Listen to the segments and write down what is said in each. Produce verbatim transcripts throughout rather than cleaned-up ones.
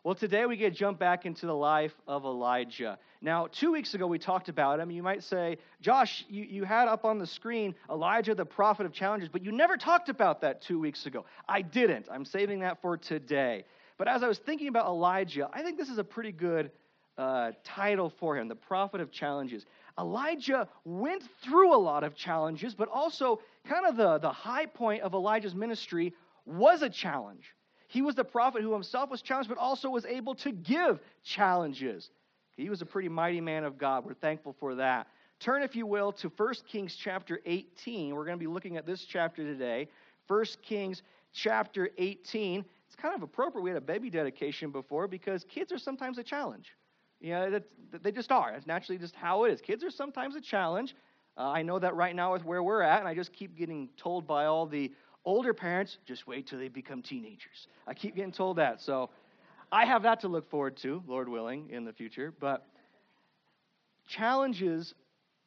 Well, today we get to jump back into the life of Elijah. Now, two weeks ago we talked about him. You might say, Josh, you, you had up on the screen Elijah, the prophet of challenges, but you never talked about that two weeks ago. I didn't. I'm saving that for today. But as I was thinking about Elijah, I think this is a pretty good uh, title for him, the prophet of challenges. Elijah went through a lot of challenges, but also kind of the, the high point of Elijah's ministry was a challenge. He was the prophet who himself was challenged, but also was able to give challenges. He was a pretty mighty man of God. We're thankful for that. Turn, if you will, to First Kings chapter eighteen. We're going to be looking at this chapter today. First Kings chapter eighteen. It's kind of appropriate. We had a baby dedication before because kids are sometimes a challenge. You know, they just are. It's naturally just how it is. Kids are sometimes a challenge. Uh, I know that right now with where we're at, and I just keep getting told by all the older parents, just wait till they become teenagers. I keep getting told that. So I have that to look forward to, Lord willing, in the future. But challenges,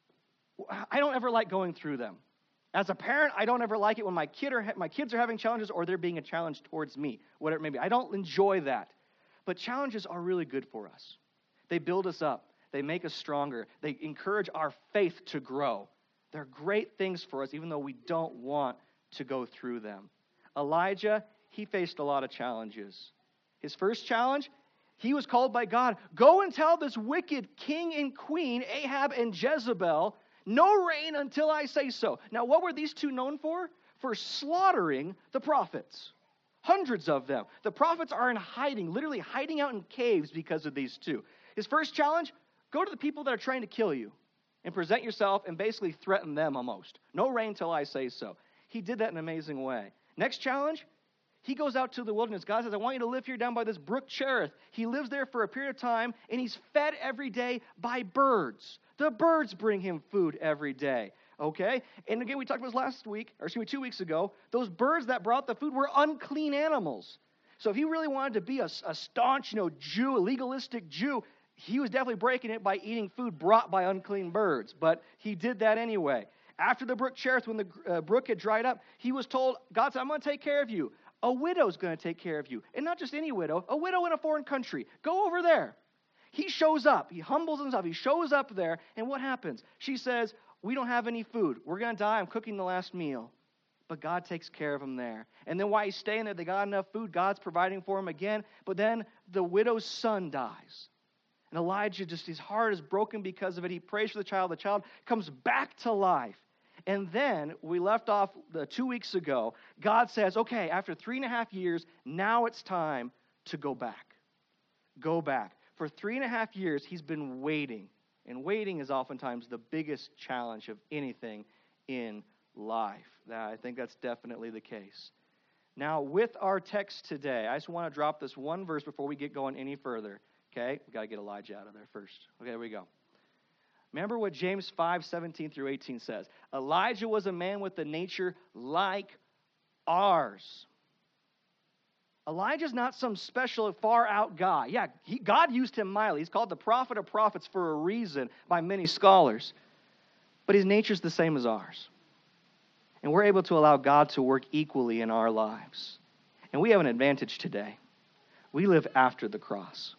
I don't ever like going through them. As a parent, I don't ever like it when my kid are my kids are having challenges or they're being a challenge towards me, whatever it may be. I don't enjoy that. But challenges are really good for us. They build us up. They make us stronger. They encourage our faith to grow. They're great things for us, even though we don't want to go through them. Elijah, he faced a lot of challenges. His first challenge, he was called by God, go and tell this wicked king and queen, Ahab and Jezebel, no rain until I say so. Now, what were these two known for? For slaughtering the prophets. Hundreds of them. The prophets are in hiding, literally hiding out in caves because of these two. His first challenge, go to the people that are trying to kill you and present yourself and basically threaten them almost. No rain till I say so. He did that in an amazing way. Next challenge, he goes out to the wilderness. God says, I want you to live here down by this brook Cherith. He lives there for a period of time, and he's fed every day by birds. The birds bring him food every day, okay? And again, we talked about this last week, or excuse me, two weeks ago. Those birds that brought the food were unclean animals. So if he really wanted to be a, a staunch, you know, Jew, a legalistic Jew, he was definitely breaking it by eating food brought by unclean birds. But he did that anyway. After the brook Cherith, when the uh, brook had dried up, he was told, God said, I'm going to take care of you. A widow's going to take care of you. And not just any widow, a widow in a foreign country. Go over there. He shows up. He humbles himself. He shows up there. And what happens? She says, we don't have any food. We're going to die. I'm cooking the last meal. But God takes care of him there. And then while he's staying there, they got enough food. God's providing for him again. But then the widow's son dies. And Elijah, just his heart is broken because of it. He prays for the child. The child comes back to life. And then we left off the two weeks ago. God says, okay, after three and a half years, now it's time to go back. Go back. For three and a half years, he's been waiting. And waiting is oftentimes the biggest challenge of anything in life. I think that's definitely the case. Now, with our text today, I just want to drop this one verse before we get going any further. Okay? We've got to get Elijah out of there first. Okay, here we go. Remember what James five, seventeen through eighteen says. Elijah was a man with a nature like ours. Elijah's not some special, far-out guy. Yeah, he, God used him mightily. He's called the prophet of prophets for a reason by many scholars. But his nature's the same as ours. And we're able to allow God to work equally in our lives. And we have an advantage today. We live after the cross.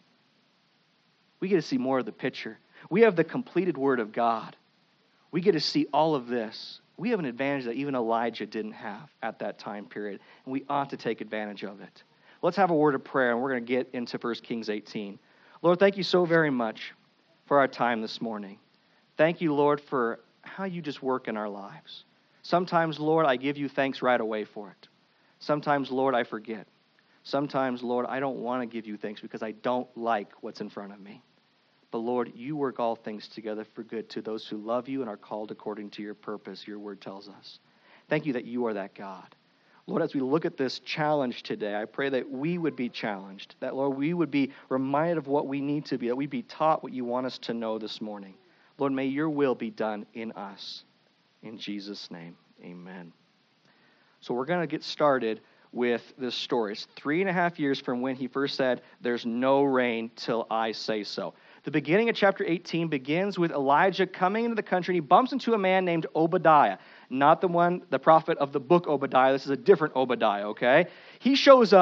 We get to see more of the picture. We have the completed Word of God. We get to see all of this. We have an advantage that even Elijah didn't have at that time period, and we ought to take advantage of it. Let's have a word of prayer, and we're going to get into First Kings eighteen. Lord, thank you so very much for our time this morning. Thank you, Lord, for how you just work in our lives. Sometimes, Lord, I give you thanks right away for it. Sometimes, Lord, I forget. Sometimes, Lord, I don't want to give you thanks because I don't like what's in front of me. But Lord, you work all things together for good to those who love you and are called according to your purpose, your word tells us. Thank you that you are that God. Lord, as we look at this challenge today, I pray that we would be challenged, that, Lord, we would be reminded of what we need to be, that we be taught what you want us to know this morning. Lord, may your will be done in us. In Jesus' name, amen. So we're going to get started with this story. It's three and a half years from when he first said, there's no rain till I say so. The beginning of chapter eighteen begins with Elijah coming into the country, and he bumps into a man named Obadiah. Not the one, the prophet of the book Obadiah. This is a different Obadiah, okay? He shows up,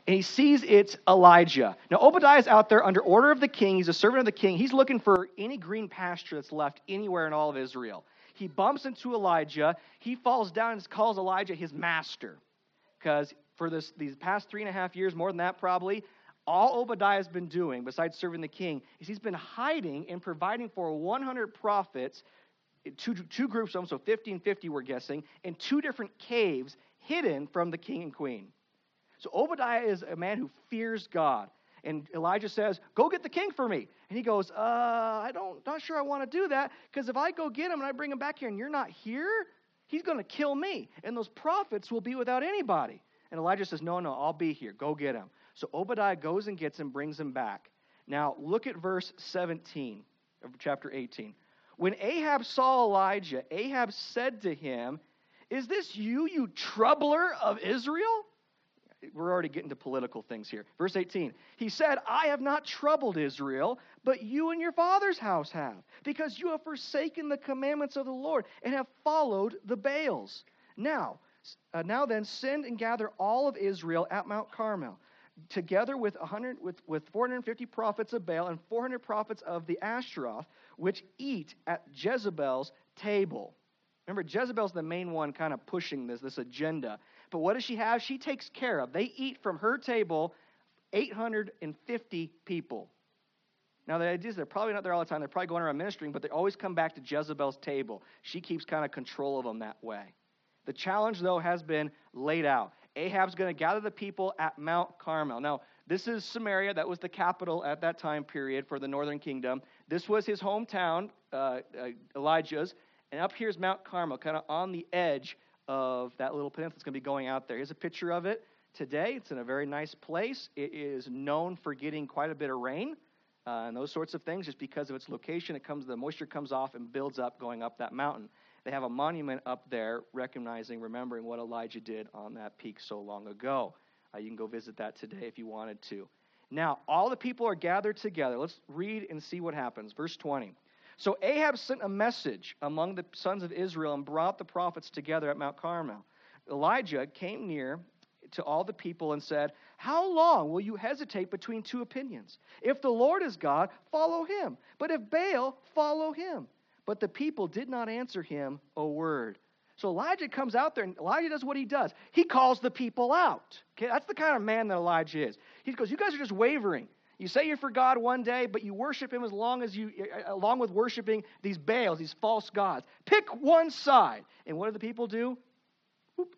and he sees it's Elijah. Now, Obadiah is out there under order of the king. He's a servant of the king. He's looking for any green pasture that's left anywhere in all of Israel. He bumps into Elijah. He falls down and calls Elijah his master. Because for this, these past three and a half years, more than that probably, all Obadiah has been doing, besides serving the king, is he's been hiding and providing for one hundred prophets, two, two groups of them, so fifty and fifty we're guessing, in two different caves hidden from the king and queen. So Obadiah is a man who fears God. And Elijah says, go get the king for me. And he goes, uh, I don't, not sure I want to do that, because if I go get him and I bring him back here and you're not here, he's going to kill me. And those prophets will be without anybody. And Elijah says, no, no, I'll be here. Go get him. So Obadiah goes and gets him, brings him back. Now, look at verse seventeen of chapter eighteen. When Ahab saw Elijah, Ahab said to him, is this you, you troubler of Israel? We're already getting to political things here. Verse eighteen, he said, I have not troubled Israel, but you and your father's house have, because you have forsaken the commandments of the Lord and have followed the Baals. Now, uh, now then, send and gather all of Israel at Mount Carmel, together with one hundred, with, with four hundred fifty prophets of Baal and four hundred prophets of the Ashtaroth, which eat at Jezebel's table. Remember, Jezebel's the main one kind of pushing this, this agenda. But what does she have? She takes care of. They eat from her table eight hundred fifty people. Now, the idea is they're probably not there all the time. They're probably going around ministering, but they always come back to Jezebel's table. She keeps kind of control of them that way. The challenge, though, has been laid out. Ahab's going to gather the people at Mount Carmel. Now, this is Samaria. That was the capital at that time period for the northern kingdom. This was his hometown, uh, uh, Elijah's. And up here is Mount Carmel, kind of on the edge of that little peninsula that's going to be going out there. Here's a picture of it today. It's in a very nice place. It is known for getting quite a bit of rain uh, and those sorts of things. Just because of its location, it comes, the moisture comes off and builds up going up that mountain. They have a monument up there recognizing, remembering what Elijah did on that peak so long ago. Uh, you can go visit that today if you wanted to. Now, all the people are gathered together. Let's read and see what happens. Verse twenty. So Ahab sent a message among the sons of Israel and brought the prophets together at Mount Carmel. Elijah came near to all the people and said, how long will you hesitate between two opinions? If the Lord is God, follow him. But if Baal, follow him. But the people did not answer him a word. So Elijah comes out there, and Elijah does what he does. He calls the people out. Okay, that's the kind of man that Elijah is. He goes, you guys are just wavering. You say you're for God one day, but you worship him as long as you, along with worshiping these Baals, these false gods. Pick one side. And what do the people do? Whoop.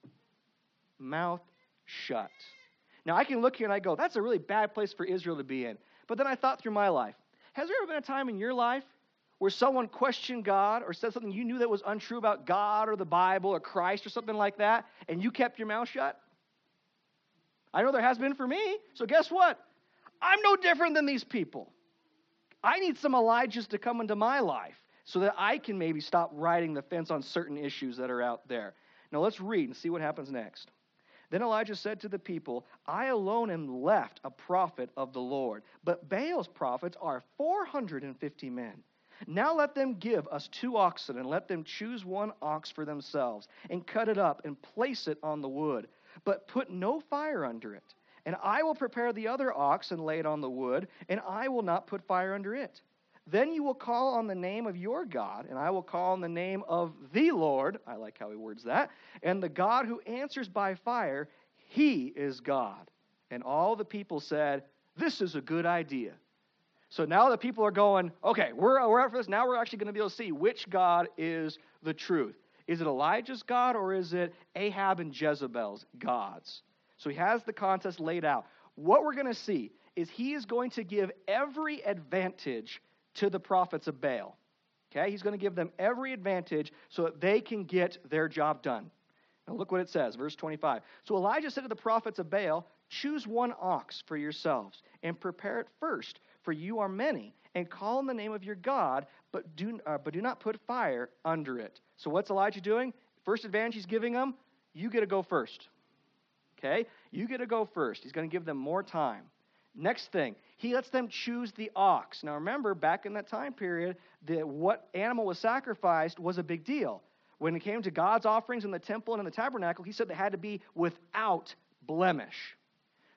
Mouth shut. Now, I can look here and I go, that's a really bad place for Israel to be in. But then I thought through my life, has there ever been a time in your life where someone questioned God or said something you knew that was untrue about God or the Bible or Christ or something like that, and you kept your mouth shut? I know there has been for me. So guess what? I'm no different than these people. I need some Elijahs to come into my life so that I can maybe stop riding the fence on certain issues that are out there. Now let's read and see what happens next. Then Elijah said to the people, I alone am left a prophet of the Lord, but Baal's prophets are four hundred fifty men. Now let them give us two oxen, and let them choose one ox for themselves, and cut it up, and place it on the wood, but put no fire under it. And I will prepare the other ox and lay it on the wood, and I will not put fire under it. Then you will call on the name of your God, and I will call on the name of the Lord. I like how he words that. And the God who answers by fire, he is God. And all the people said, this is a good idea. So now the people are going, okay, we're, we're out for this. Now we're actually going to be able to see which God is the truth. Is it Elijah's God, or is it Ahab and Jezebel's gods? So he has the contest laid out. What we're going to see is he is going to give every advantage to the prophets of Baal. Okay? He's going to give them every advantage so that they can get their job done. Now look what it says, verse twenty-five. So Elijah said to the prophets of Baal, choose one ox for yourselves and prepare it first, for you are many, and call on the name of your God, but do, uh, but do not put fire under it. So what's Elijah doing? First advantage he's giving them, you get to go first. Okay? You get to go first. He's going to give them more time. Next thing, he lets them choose the ox. Now remember, back in that time period, that what animal was sacrificed was a big deal. When it came to God's offerings in the temple and in the tabernacle, he said they had to be without blemish.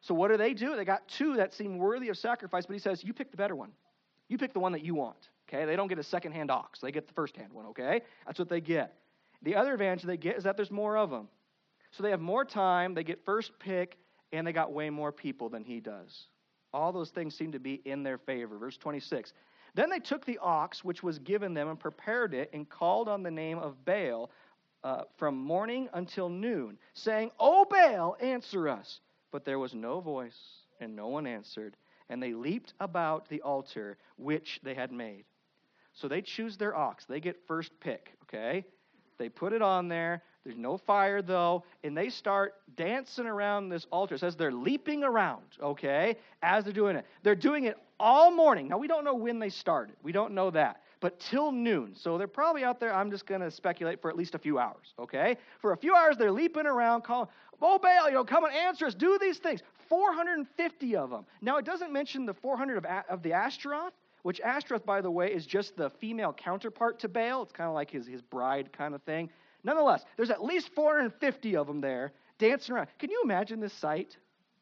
So what do they do? They got two that seem worthy of sacrifice, but he says, you pick the better one. You pick the one that you want, okay? They don't get a second-hand ox. They get the first-hand one, okay? That's what they get. The other advantage they get is that there's more of them. So they have more time, they get first pick, and they got way more people than he does. All those things seem to be in their favor. Verse twenty-six. Then they took the ox which was given them and prepared it and called on the name of Baal uh, from morning until noon, saying, O Baal, answer us. But there was no voice, and no one answered. And they leaped about the altar which they had made. So they choose their ox. They get first pick, okay? They put it on there. There's no fire, though. And they start dancing around this altar. It says they're leaping around, okay, as they're doing it. They're doing it all morning. Now, we don't know when they started. We don't know that. But till noon. So they're probably out there, I'm just going to speculate, for at least a few hours, okay? For a few hours, they're leaping around, calling, oh, Baal, you know, come and answer us. Do these things. four hundred fifty of them. Now, it doesn't mention the four hundred of, of the Ashtaroth, which Ashtaroth, by the way, is just the female counterpart to Baal. It's kind of like his, his bride kind of thing. Nonetheless, there's at least four hundred fifty of them there dancing around. Can you imagine this sight?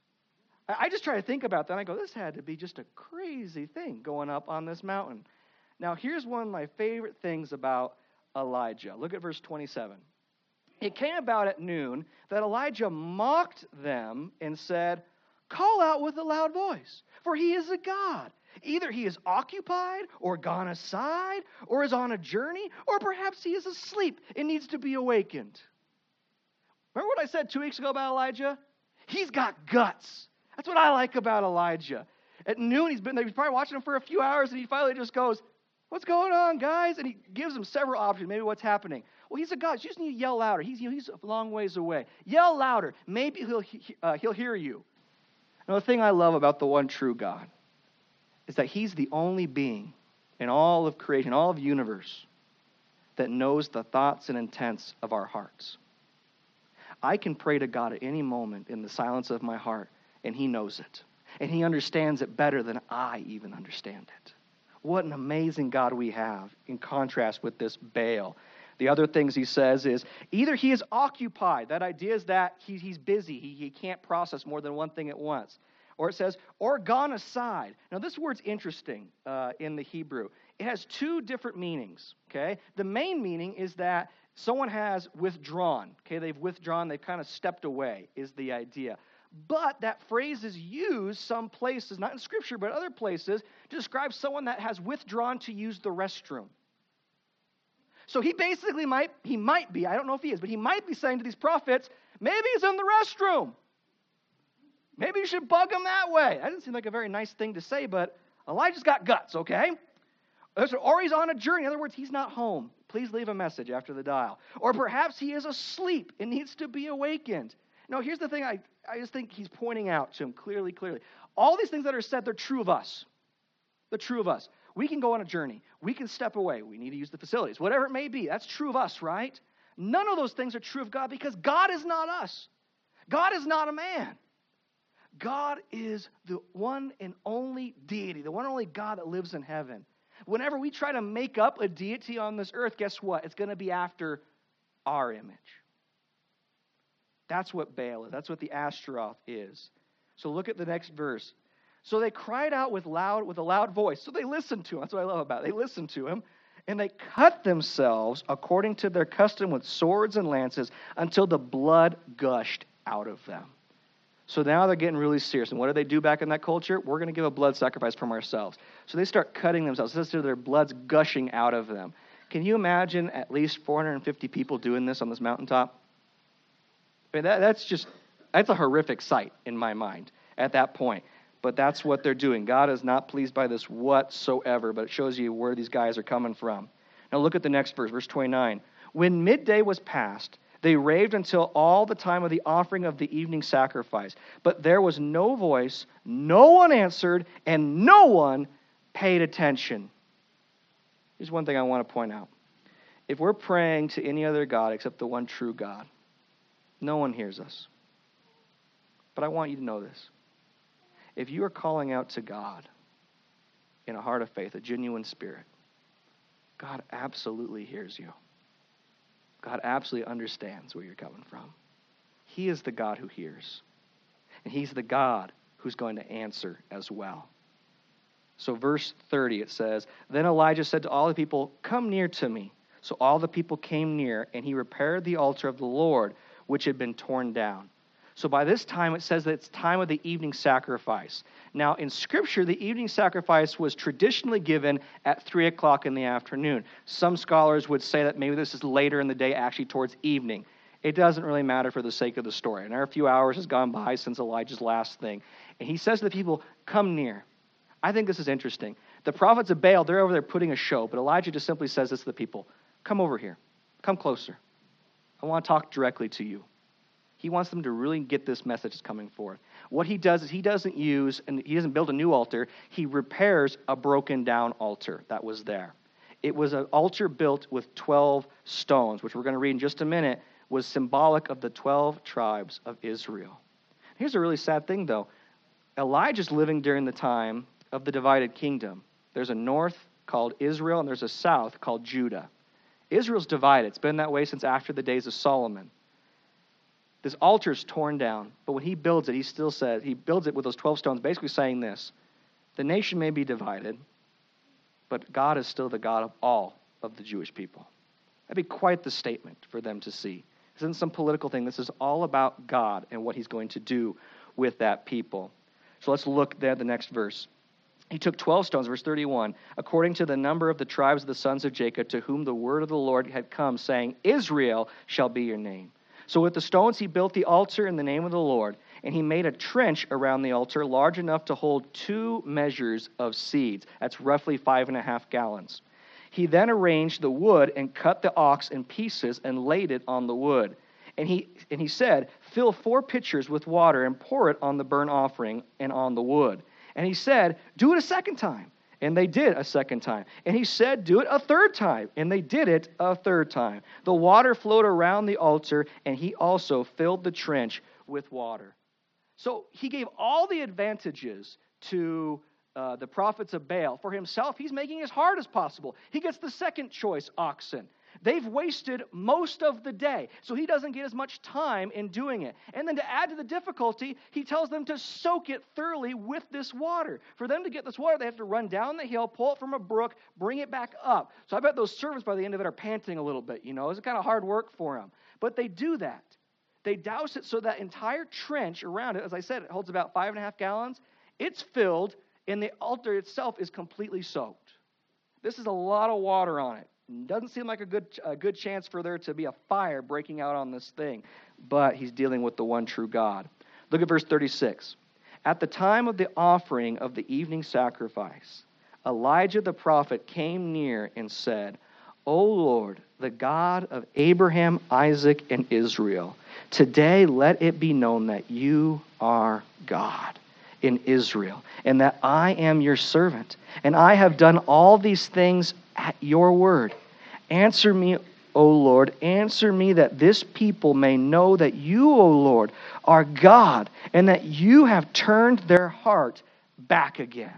I, I just try to think about that, and I go, this had to be just a crazy thing going up on this mountain. Now, here's one of my favorite things about Elijah. Look at verse twenty-seven. It came about at noon that Elijah mocked them and said, call out with a loud voice, for he is a god. Either he is occupied or gone aside or is on a journey, or perhaps he is asleep and needs to be awakened. Remember what I said two weeks ago about Elijah? He's got guts. That's what I like about Elijah. At noon, he's been there. He's probably watching him for a few hours, and he finally just goes, what's going on, guys? And he gives them several options, maybe what's happening. Well, he's a God. You just need to yell louder. He's, he's a long ways away. Yell louder. Maybe he'll, uh, he'll hear you. Now, the thing I love about the one true God is that he's the only being in all of creation, all of universe, that knows the thoughts and intents of our hearts. I can pray to God at any moment in the silence of my heart, and he knows it. And he understands it better than I even understand it. What an amazing God we have in contrast with this Baal. The other things he says is, either he is occupied. That idea is that he, he's busy. He, he can't process more than one thing at once. Or it says, or gone aside. Now, this word's interesting uh, in the Hebrew. It has two different meanings, okay? The main meaning is that someone has withdrawn, okay? They've withdrawn, they've kind of stepped away, is the idea. But that phrase is used some places, not in Scripture, but other places, to describe someone that has withdrawn to use the restroom. So he basically might, he might be, I don't know if he is, but he might be saying to these prophets, maybe he's in the restroom. Maybe you should bug him that way. That doesn't seem like a very nice thing to say, but Elijah's got guts, okay? Or he's on a journey. In other words, he's not home. Please leave a message after the dial. Or perhaps he is asleep and needs to be awakened. No, here's the thing I, I just think he's pointing out to him clearly, clearly. All these things that are said, they're true of us. They're true of us. We can go on a journey. We can step away. We need to use the facilities. Whatever it may be, that's true of us, right? None of those things are true of God because God is not us. God is not a man. God is the one and only deity, the one and only God that lives in heaven. Whenever we try to make up a deity on this earth, guess what? It's going to be after our image. That's what Baal is. That's what the Ashtaroth is. So look at the next verse. So they cried out with loud, with a loud voice. So they listened to him. That's what I love about it. They listened to him. And they cut themselves according to their custom with swords and lances until the blood gushed out of them. So now they're getting really serious. And what do they do back in that culture? We're going to give a blood sacrifice from ourselves. So they start cutting themselves. So their blood's gushing out of them. Can you imagine at least four hundred fifty people doing this on this mountaintop? I mean, that, that's just, that's a horrific sight in my mind at that point. But that's what they're doing. God is not pleased by this whatsoever, but it shows you where these guys are coming from. Now look at the next verse, verse twenty-nine. When midday was past, they raved until all the time of the offering of the evening sacrifice. But there was no voice, no one answered, and no one paid attention. Here's one thing I want to point out. If we're praying to any other God except the one true God, no one hears us. But I want you to know this. If you are calling out to God in a heart of faith, a genuine spirit, God absolutely hears you. God absolutely understands where you're coming from. He is the God who hears. And he's the God who's going to answer as well. So verse thirty, it says, Then Elijah said to all the people, Come near to me. So all the people came near, and he repaired the altar of the Lord, which had been torn down. So by this time, it says that it's time of the evening sacrifice. Now, in Scripture, the evening sacrifice was traditionally given at three o'clock in the afternoon. Some scholars would say that maybe this is later in the day, actually towards evening. It doesn't really matter for the sake of the story. Another few hours has gone by since Elijah's last thing. And he says to the people, Come near. I think this is interesting. The prophets of Baal, they're over there putting a show, but Elijah just simply says this to the people, Come over here. Come closer. I want to talk directly to you. He wants them to really get this message that's coming forth. What he does is he doesn't use, and he doesn't build a new altar. He repairs a broken down altar that was there. It was an altar built with twelve stones, which we're going to read in just a minute, was symbolic of the twelve tribes of Israel. Here's a really sad thing, though. Elijah's living during the time of the divided kingdom. There's a north called Israel, and there's a south called Judah. Israel's divided. It's been that way since after the days of Solomon. This altar's torn down, but when he builds it, he still says, he builds it with those twelve stones, basically saying this, the nation may be divided, but God is still the God of all of the Jewish people. That'd be quite the statement for them to see. This isn't some political thing. This is all about God and what he's going to do with that people. So let's look there at the next verse. He took twelve stones, verse thirty-one, according to the number of the tribes of the sons of Jacob, to whom the word of the Lord had come, saying, Israel shall be your name. So with the stones he built the altar in the name of the Lord, and he made a trench around the altar large enough to hold two measures of seeds. That's roughly five and a half gallons. He then arranged the wood and cut the ox in pieces and laid it on the wood. And he and he said, Fill four pitchers with water and pour it on the burnt offering and on the wood. And he said, Do it a second time. And they did a second time. And he said, Do it a third time. And they did it a third time. The water flowed around the altar, and he also filled the trench with water. So he gave all the advantages to uh, the prophets of Baal. For himself, he's making it as hard as possible. He gets the second choice oxen. They've wasted most of the day, so he doesn't get as much time in doing it. And then to add to the difficulty, he tells them to soak it thoroughly with this water. For them to get this water, they have to run down the hill, pull it from a brook, bring it back up. So I bet those servants by the end of it are panting a little bit, you know. It's kind of hard work for them. But they do that. They douse it so that entire trench around it, as I said, it holds about five and a half gallons. It's filled, and the altar itself is completely soaked. This is a lot of water on it. Doesn't seem like a good a good chance for there to be a fire breaking out on this thing. But he's dealing with the one true God. Look at verse thirty-six. At the time of the offering of the evening sacrifice, Elijah the prophet came near and said, O Lord, the God of Abraham, Isaac, and Israel, today let it be known that you are God in Israel, and that I am your servant, and I have done all these things at your word. Answer me, O Lord, answer me that this people may know that you, O Lord, are God, and that you have turned their heart back again.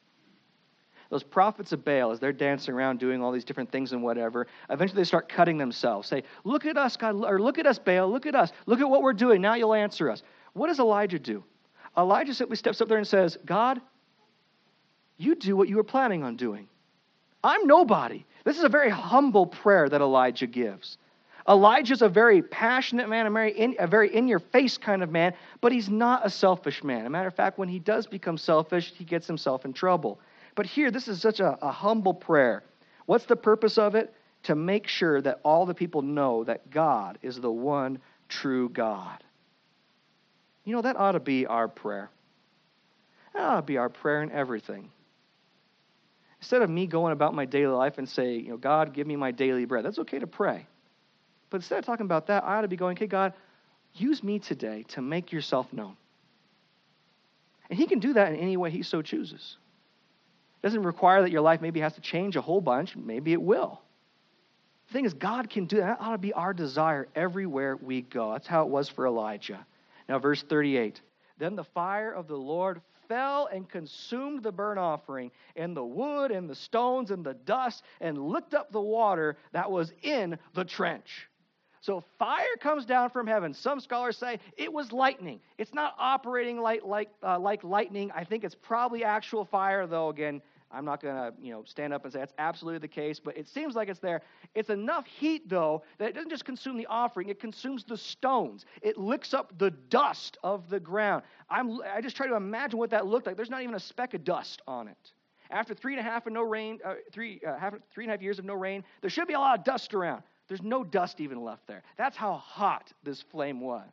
Those prophets of Baal, as they're dancing around doing all these different things and whatever, eventually they start cutting themselves. Say, look at us, God, or look at us, Baal, look at us. Look at what we're doing. Now you'll answer us. What does Elijah do? Elijah simply steps up there and says, God, you do what you were planning on doing. I'm nobody. This is a very humble prayer that Elijah gives. Elijah's a very passionate man, a very, in, a very in-your-face kind of man, but he's not a selfish man. As a matter of fact, when he does become selfish, he gets himself in trouble. But here, this is such a, a humble prayer. What's the purpose of it? To make sure that all the people know that God is the one true God. You know, that ought to be our prayer. That ought to be our prayer in everything. Instead of me going about my daily life and say, you know, God, give me my daily bread. That's okay to pray. But instead of talking about that, I ought to be going, okay, God, use me today to make yourself known. And he can do that in any way he so chooses. It doesn't require that your life maybe has to change a whole bunch. Maybe it will. The thing is, God can do that. That ought to be our desire everywhere we go. That's how it was for Elijah. Now, verse thirty-eight. Then the fire of the Lord fell and consumed the burnt offering, and the wood, and the stones, and the dust, and licked up the water that was in the trench. So fire comes down from heaven. Some scholars say it was lightning. It's not operating like, like, uh, like lightning. I think it's probably actual fire, though, again, I'm not going to, you know, stand up and say that's absolutely the case, but it seems like it's there. It's enough heat, though, that it doesn't just consume the offering. It consumes the stones. It licks up the dust of the ground. I'm, I just try to imagine what that looked like. There's not even a speck of dust on it. After three and a half of no rain, uh, three, uh, half, three and a half years of no rain, there should be a lot of dust around. There's no dust even left there. That's how hot this flame was.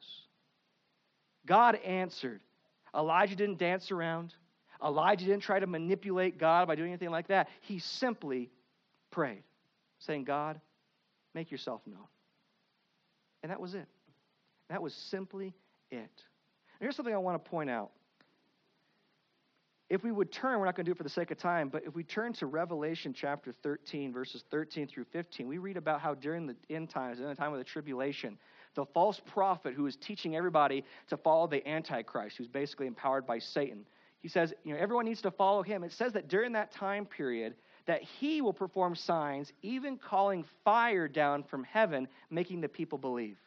God answered. Elijah didn't dance around. Elijah didn't try to manipulate God by doing anything like that. He simply prayed, saying, God, make yourself known. And that was it. That was simply it. And here's something I want to point out. If we would turn, we're not going to do it for the sake of time, but if we turn to Revelation chapter thirteen, verses thirteen through fifteen, we read about how during the end times, in the time of the tribulation, the false prophet who is teaching everybody to follow the Antichrist, who's basically empowered by Satan, he says, you know, everyone needs to follow him. It says that during that time period, that he will perform signs, even calling fire down from heaven, making the people believe.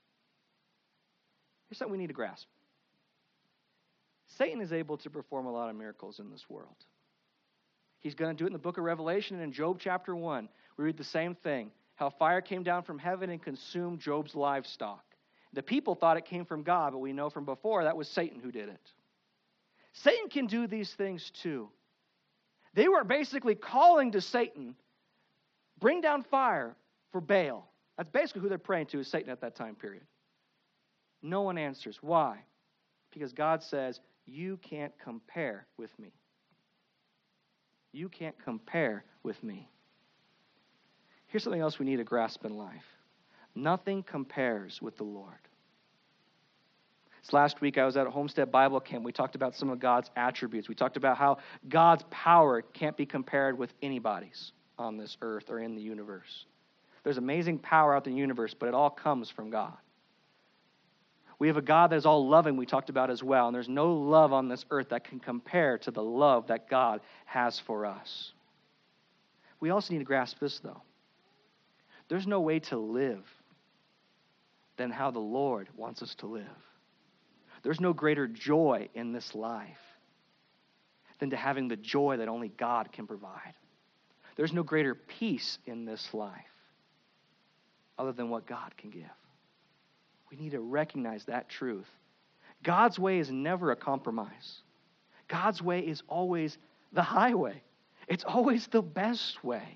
Here's something we need to grasp. Satan is able to perform a lot of miracles in this world. He's going to do it in the book of Revelation, and in Job chapter one, we read the same thing, how fire came down from heaven and consumed Job's livestock. The people thought it came from God, but we know from before that was Satan who did it. Satan can do these things too. They were basically calling to Satan, bring down fire for Baal. That's basically who they're praying to, is Satan at that time period. No one answers. Why? Because God says, you can't compare with me. You can't compare with me. Here's something else we need to grasp in life. Nothing compares with the Lord. This last week I was at a Homestead Bible Camp. We talked about some of God's attributes. We talked about how God's power can't be compared with anybody's on this earth or in the universe. There's amazing power out in the universe, but it all comes from God. We have a God that is all loving, we talked about as well, and there's no love on this earth that can compare to the love that God has for us. We also need to grasp this, though. There's no way to live than how the Lord wants us to live. There's no greater joy in this life than to having the joy that only God can provide. There's no greater peace in this life other than what God can give. We need to recognize that truth. God's way is never a compromise. God's way is always the highway. It's always the best way.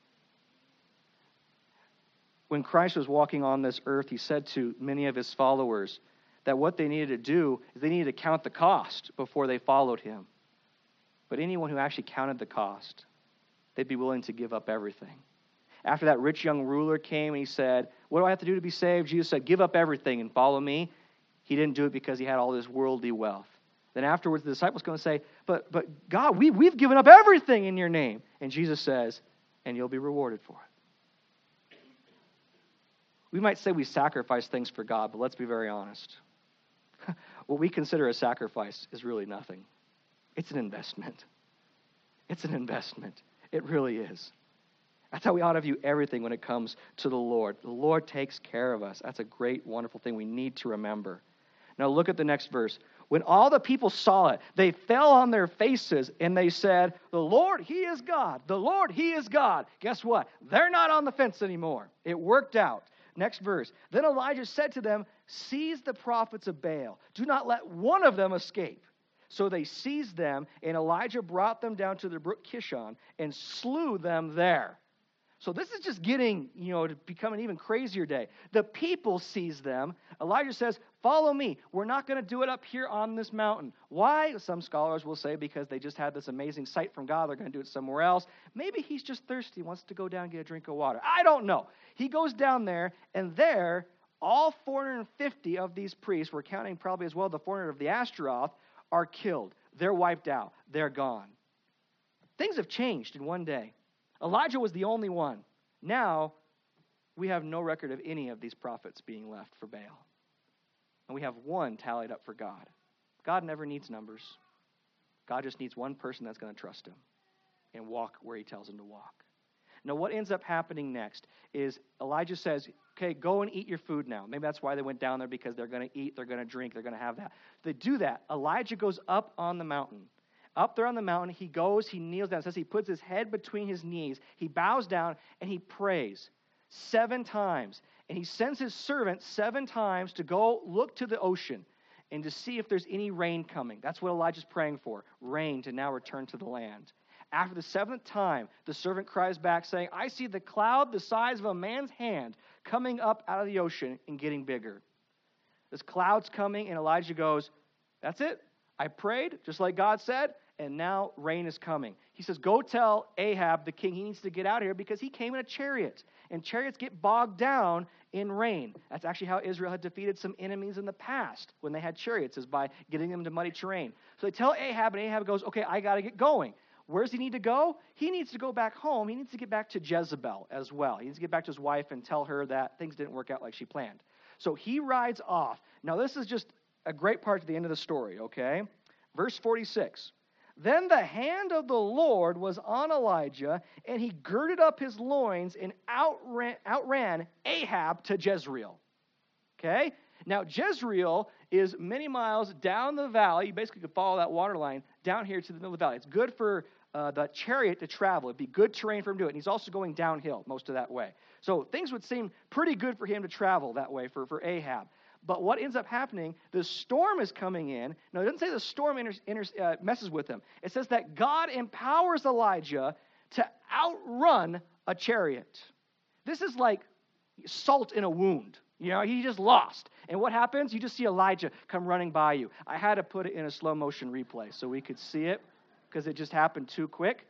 When Christ was walking on this earth, he said to many of his followers that what they needed to do is they needed to count the cost before they followed him. But anyone who actually counted the cost, they'd be willing to give up everything. After that rich young ruler came and he said, what do I have to do to be saved? Jesus said, give up everything and follow me. He didn't do it because he had all this worldly wealth. Then afterwards, the disciples going to say, but but God, we, we've given up everything in your name. And Jesus says, and you'll be rewarded for it. We might say we sacrifice things for God, but let's be very honest. What we consider a sacrifice is really nothing. It's an investment. It's an investment. It really is. That's how we ought to view everything when it comes to the Lord. The Lord takes care of us. That's a great, wonderful thing we need to remember. Now look at the next verse. When all the people saw it, they fell on their faces and they said, the Lord, he is God. The Lord, he is God. Guess what? They're not on the fence anymore. It worked out. Next verse. Then Elijah said to them, seize the prophets of Baal. Do not let one of them escape. So they seized them, and Elijah brought them down to the brook Kishon and slew them there. So this is just getting, you know, to become an even crazier day. The people seize them. Elijah says, follow me. We're not going to do it up here on this mountain. Why? Some scholars will say because they just had this amazing sight from God. They're going to do it somewhere else. Maybe he's just thirsty, wants to go down and get a drink of water. I don't know. He goes down there, and there, all four hundred fifty of these priests, we're counting probably as well the four hundred of the Ashtaroth, are killed. They're wiped out. They're gone. Things have changed in one day. Elijah was the only one. Now, we have no record of any of these prophets being left for Baal. And we have one tallied up for God. God never needs numbers. God just needs one person that's going to trust him and walk where he tells him to walk. Now, what ends up happening next is Elijah says, okay, go and eat your food now. Maybe that's why they went down there, because they're going to eat, they're going to drink, they're going to have that. They do that. Elijah goes up on the mountain. Up there on the mountain, he goes, he kneels down. It says he puts his head between his knees. He bows down, and he prays seven times. And he sends his servant seven times to go look to the ocean and to see if there's any rain coming. That's what Elijah's praying for, rain to now return to the land. After the seventh time, the servant cries back saying, I see the cloud the size of a man's hand coming up out of the ocean and getting bigger. This cloud's coming, and Elijah goes, that's it. I prayed, just like God said, and now rain is coming. He says, go tell Ahab, the king, he needs to get out of here because he came in a chariot. And chariots get bogged down in rain. That's actually how Israel had defeated some enemies in the past when they had chariots, is by getting them to muddy terrain. So they tell Ahab, and Ahab goes, okay, I got to get going. Where does he need to go? He needs to go back home. He needs to get back to Jezebel as well. He needs to get back to his wife and tell her that things didn't work out like she planned. So he rides off. Now, this is just a great part at the end of the story, okay? Verse forty-six. Then the hand of the Lord was on Elijah, and he girded up his loins and outran, outran Ahab to Jezreel. Okay? Now, Jezreel is many miles down the valley. You basically could follow that water line down here to the middle of the valley. It's good for uh, the chariot to travel. It'd be good terrain for him to do it. And he's also going downhill most of that way. So things would seem pretty good for him to travel that way for, for Ahab. But what ends up happening, the storm is coming in. No, it doesn't say the storm inter, inter, uh, messes with him. It says that God empowers Elijah to outrun a chariot. This is like salt in a wound. You know, he just lost. And what happens? You just see Elijah come running by you. I had to put it in a slow motion replay so we could see it because it just happened too quick.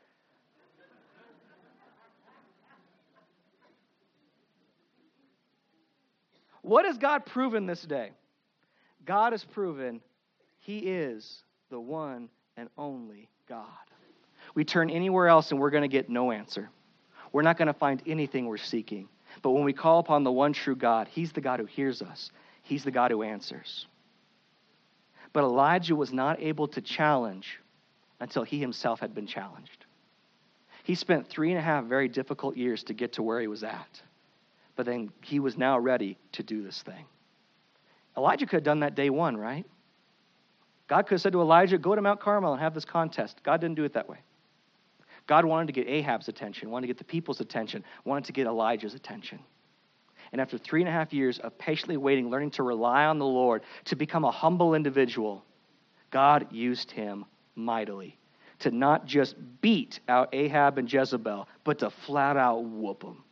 What has God proven this day? God has proven he is the one and only God. We turn anywhere else and we're going to get no answer. We're not going to find anything we're seeking. But when we call upon the one true God, he's the God who hears us. He's the God who answers. But Elijah was not able to challenge until he himself had been challenged. He spent three and a half very difficult years to get to where he was at. But then he was now ready to do this thing. Elijah could have done that day one, right? God could have said to Elijah, go to Mount Carmel and have this contest. God didn't do it that way. God wanted to get Ahab's attention, wanted to get the people's attention, wanted to get Elijah's attention. And after three and a half years of patiently waiting, learning to rely on the Lord, to become a humble individual, God used him mightily to not just beat out Ahab and Jezebel, but to flat out whoop them.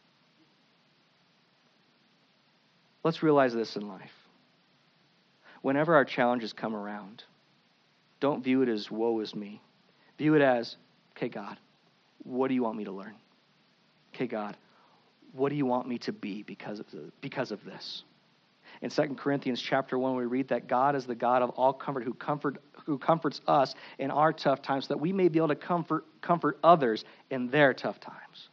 Let's realize this in life. Whenever our challenges come around, don't view it as woe is me. View it as, okay, God, what do you want me to learn? Okay, God, what do you want me to be because of, the, because of this? In Second Corinthians chapter one, we read that God is the God of all comfort who comfort who comforts us in our tough times so that we may be able to comfort, comfort others in their tough times.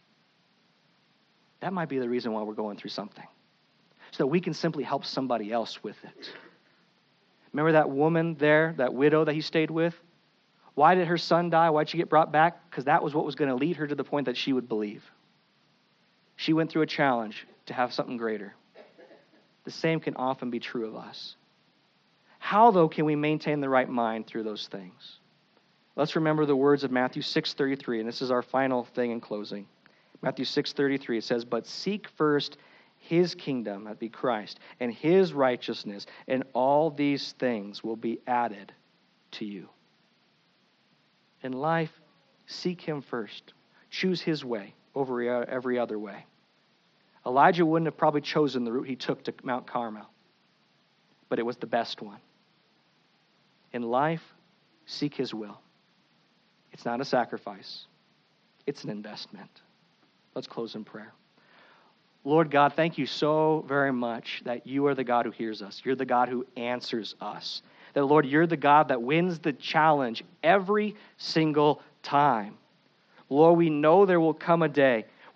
That might be the reason why we're going through something. So that we can simply help somebody else with it. Remember that woman there, that widow that he stayed with? Why did her son die? Why did she get brought back? Because that was what was going to lead her to the point that she would believe. She went through a challenge to have something greater. The same can often be true of us. How, though, can we maintain the right mind through those things? Let's remember the words of Matthew six thirty-three, and this is our final thing in closing. Matthew six thirty-three, it says, but seek first his kingdom, that be Christ, and his righteousness, and all these things will be added to you. In life, seek him first. Choose his way over every other way. Elijah wouldn't have probably chosen the route he took to Mount Carmel, but it was the best one. In life, seek his will. It's not a sacrifice. It's an investment. Let's close in prayer. Lord God, thank you so very much that you are the God who hears us. You're the God who answers us. That, Lord, you're the God that wins the challenge every single time. Lord, we know there will come a day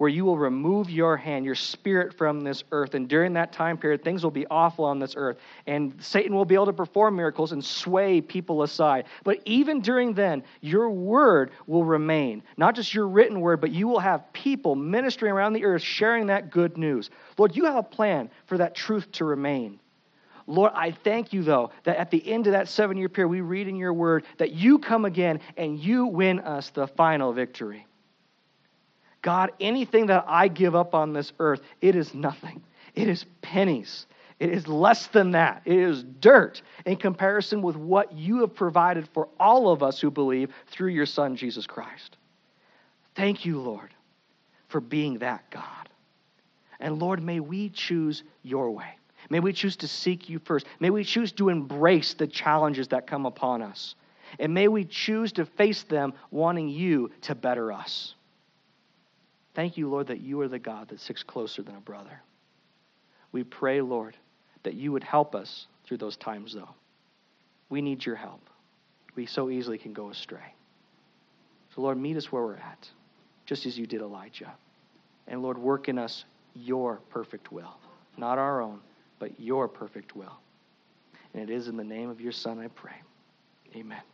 where you will remove your hand, your spirit from this earth. And during that time period, things will be awful on this earth. And Satan will be able to perform miracles and sway people aside. But even during then, your word will remain. Not just your written word, but you will have people ministering around the earth sharing that good news. Lord, you have a plan for that truth to remain. Lord, I thank you, though, that at the end of that seven-year period, we read in your word that you come again and you win us the final victory. God, anything that I give up on this earth, it is nothing. It is pennies. It is less than that. It is dirt in comparison with what you have provided for all of us who believe through your Son, Jesus Christ. Thank you, Lord, for being that God. And Lord, may we choose your way. May we choose to seek you first. May we choose to embrace the challenges that come upon us. And may we choose to face them wanting you to better us. Thank you, Lord, that you are the God that sticks closer than a brother. We pray, Lord, that you would help us through those times, though. We need your help. We so easily can go astray. So, Lord, meet us where we're at, just as you did Elijah. And, Lord, work in us your perfect will, not our own, but your perfect will. And it is in the name of your Son I pray. Amen.